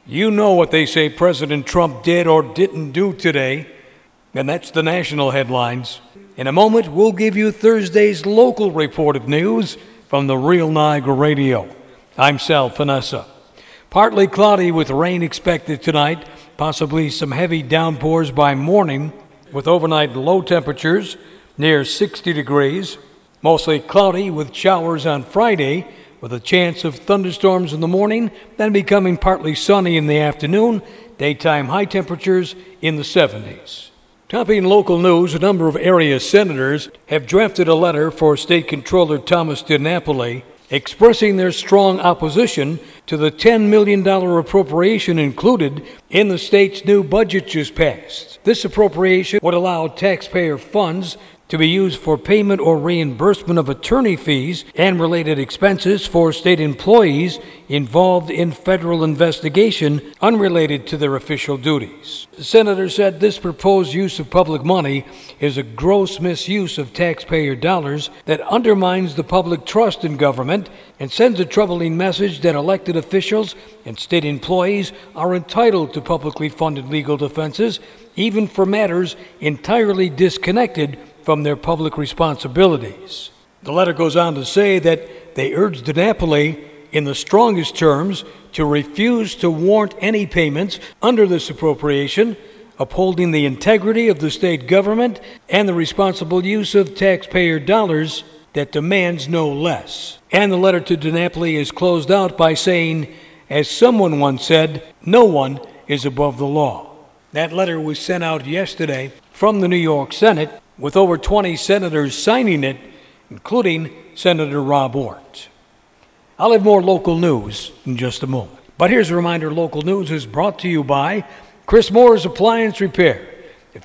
You know what they say President Trump did or didn't do today, and that's the national headlines. In a moment, we'll give you Thursday's local report of news from the Real Niagara Radio. I'm Sal Finessa. Partly cloudy with rain expected tonight, possibly some heavy downpours by morning, with overnight low temperatures near 60 degrees. Mostly cloudy with showers on Friday, with a chance of thunderstorms in the morning, then becoming partly sunny in the afternoon. Daytime high temperatures in the 70s. Topping local news, a number of area senators have drafted a letter for State Controller Thomas DiNapoli expressing their strong opposition to the $10 million appropriation included in the state's new budget just passed. This appropriation would allow taxpayer funds to be used for payment or reimbursement of attorney fees and related expenses for state employees involved in federal investigation unrelated to their official duties. The senator said this proposed use of public money is a gross misuse of taxpayer dollars that undermines the public trust in government and sends a troubling message that elected officials and state employees are entitled to publicly funded legal defenses, even for matters entirely disconnected from their public responsibilities. The letter goes on to say that they urged DiNapoli in the strongest terms to refuse to warrant any payments under this appropriation, upholding the integrity of the state government and the responsible use of taxpayer dollars that demands no less. And the letter to DiNapoli is closed out by saying, as someone once said, no one is above the law. That letter was sent out yesterday from the New York Senate, with over 20 senators signing it, including Senator Rob Ortt. I'll have more local news in just a moment. But here's a reminder, local news is brought to you by Chris Moore's Appliance Repair at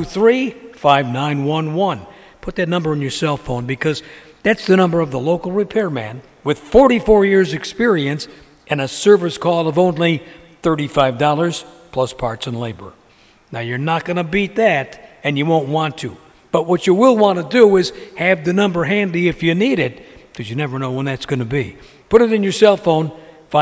523-5911. Put that number on your cell phone because that's the number of the local repairman with 44 years experience and a service call of only $35 plus parts and labor. Now you're not going to beat that, and you won't want to. But what you will want to do is have the number handy if you need it, because you never know when that's going to be. Put it in your cell phone,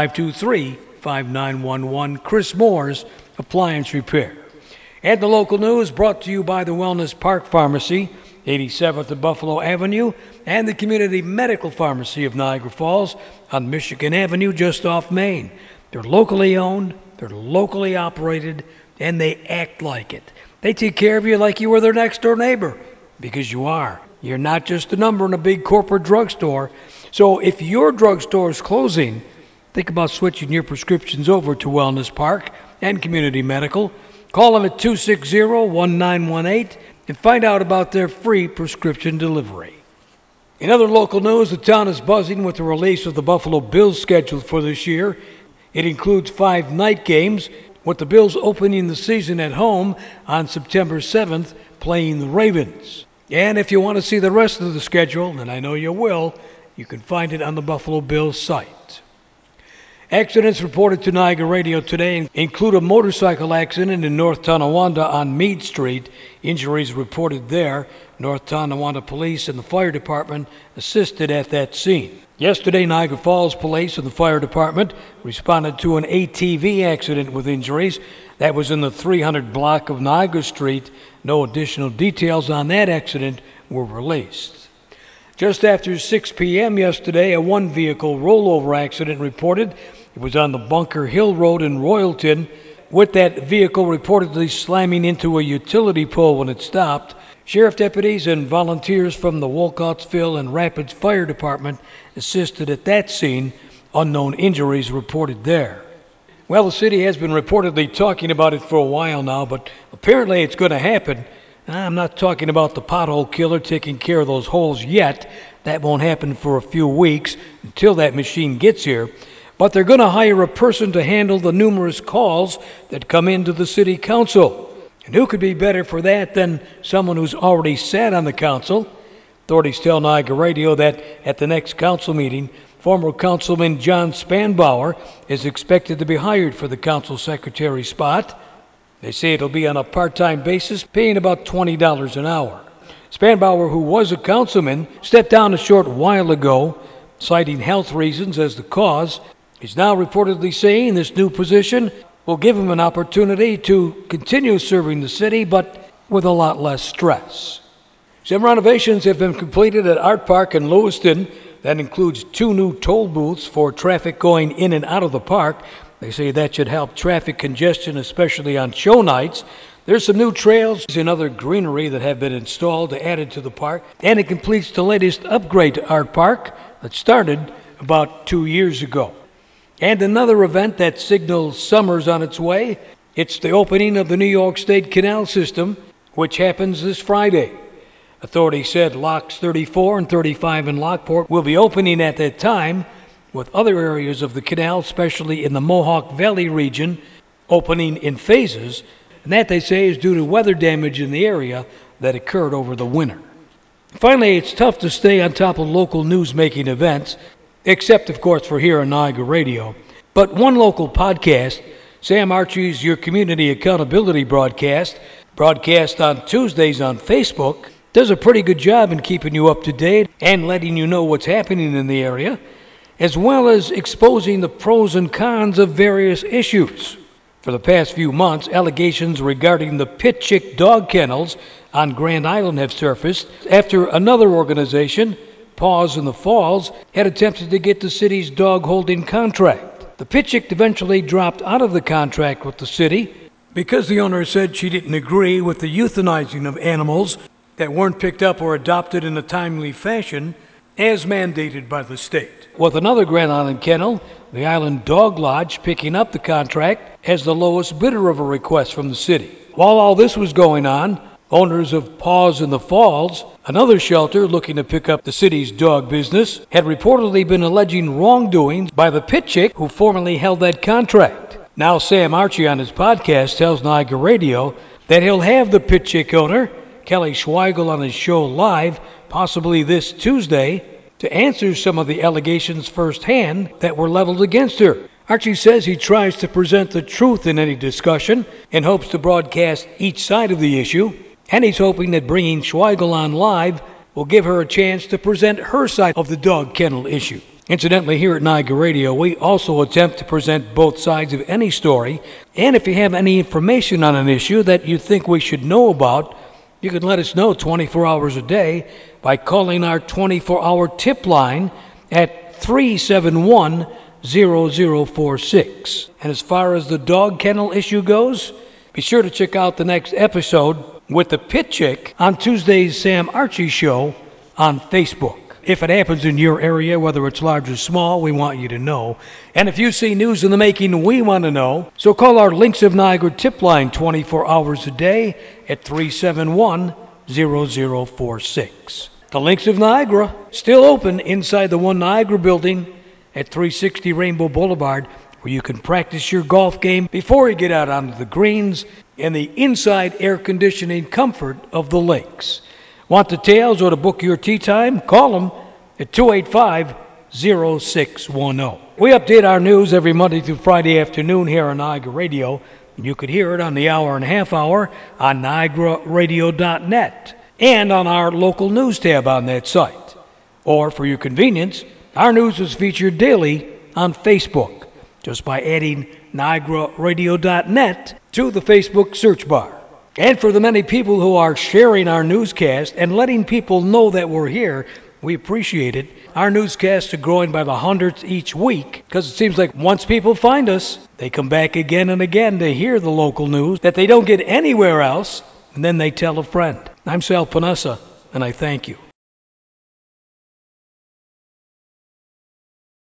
523-5911, Chris Moore's Appliance Repair. And the local news brought to you by the Wellness Park Pharmacy, 87th and Buffalo Avenue, and the Community Medical Pharmacy of Niagara Falls on Michigan Avenue just off Main. They're locally owned, they're locally operated, and they act like it. They take care of you like you were their next door neighbor, because you are. You're not just a number in a big corporate drugstore. So if your drugstore is closing, think about switching your prescriptions over to Wellness Park and Community Medical. Call them at 260-1918 and find out about their free prescription delivery. In other local news, the town is buzzing with the release of the Buffalo Bills schedule for this year. It includes 5 night games, with the Bills opening the season at home on September 7th, playing the Ravens. And if you want to see the rest of the schedule, and I know you will, you can find it on the Buffalo Bills site. Accidents reported to Niagara Radio today include a motorcycle accident in North Tonawanda on Meade Street. Injuries reported there. North Tonawanda Police and the Fire Department assisted at that scene. Yesterday, Niagara Falls Police and the Fire Department responded to an ATV accident with injuries. That was in the 300 block of Niagara Street. No additional details on that accident were released. Just after 6 p.m. yesterday, a one-vehicle rollover accident reported. It was on the Bunker Hill Road in Royalton, with that vehicle reportedly slamming into a utility pole when it stopped. Sheriff deputies and volunteers from the Wolcottsville and Rapids Fire Department assisted at that scene. Unknown injuries reported there. Well, the city has been reportedly talking about it for a while now, but apparently it's going to happen. I'm not talking about the pothole killer taking care of those holes yet. That won't happen for a few weeks until that machine gets here. But they're going to hire a person to handle the numerous calls that come into the city council. And who could be better for that than someone who's already sat on the council? Authorities tell Niagara Radio that at the next council meeting, former Councilman John Spanbauer is expected to be hired for the council secretary spot. They say it'll be on a part-time basis, paying about $20 an hour. Spanbauer, who was a councilman, stepped down a short while ago, citing health reasons as the cause. He's now reportedly saying this new position will give him an opportunity to continue serving the city, but with a lot less stress. Some renovations have been completed at Art Park in Lewiston. That includes 2 new toll booths for traffic going in and out of the park. They say that should help traffic congestion, especially on show nights. There's some new trails and other greenery that have been installed to add to the park, and it completes the latest upgrade to Art Park that started about 2 years ago. And another event that signals summer's on its way, it's the opening of the New York State Canal System, which happens this Friday. Authorities said locks 34 and 35 in Lockport will be opening at that time, with other areas of the canal, especially in the Mohawk Valley region, opening in phases. And that, they say, is due to weather damage in the area that occurred over the winter. Finally, it's tough to stay on top of local news-making events, except, of course, for here on Niagara Radio. But one local podcast, Sam Archie's Your Community Accountability broadcast on Tuesdays on Facebook, does a pretty good job in keeping you up to date and letting you know what's happening in the area, as well as exposing the pros and cons of various issues. For the past few months, allegations regarding the Pit Chick dog kennels on Grand Island have surfaced after another organization, Paws in the Falls, had attempted to get the city's dog holding contract. The Pit Chick eventually dropped out of the contract with the city because the owner said she didn't agree with the euthanizing of animals that weren't picked up or adopted in a timely fashion as mandated by the state. With another Grand Island kennel, the Island Dog Lodge, picking up the contract as the lowest bidder of a request from the city. While all this was going on, owners of Paws in the Falls, another shelter looking to pick up the city's dog business, had reportedly been alleging wrongdoings by the Pit Chick who formerly held that contract. Now Sam Archie on his podcast tells Niagara Radio that he'll have the Pit Chick owner, Kelly Schweigel, on his show live, possibly this Tuesday, to answer some of the allegations firsthand that were leveled against her. Archie says he tries to present the truth in any discussion and hopes to broadcast each side of the issue, and he's hoping that bringing Schweigel on live will give her a chance to present her side of the dog kennel issue. Incidentally, here at Niagara Radio, we also attempt to present both sides of any story, and if you have any information on an issue that you think we should know about, you can let us know 24 hours a day by calling our 24-hour tip line at 371-0046. And as far as the dog kennel issue goes, be sure to check out the next episode with the Pit Chick on Tuesday's Sam Archie Show on Facebook. If it happens in your area, whether it's large or small, we want you to know. And if you see news in the making, we want to know. So call our Links of Niagara tip line 24 hours a day at 371-0046. The Links of Niagara, still open inside the One Niagara building at 360 Rainbow Boulevard, where you can practice your golf game before you get out onto the greens in the inside air conditioning comfort of the links. Want details or to book your tee time? Call them at 285-0610. We update our news every Monday through Friday afternoon here on Niagara Radio. You could hear it on the hour and a half hour on NiagaraRadio.net and on our local news tab on that site. Or for your convenience, our news is featured daily on Facebook just by adding NiagaraRadio.net to the Facebook search bar. And for the many people who are sharing our newscast and letting people know that we're here, we appreciate it. Our newscasts are growing by the hundreds each week because it seems like once people find us, they come back again and again to hear the local news that they don't get anywhere else, and then they tell a friend. I'm Sal Panessa, and I thank you.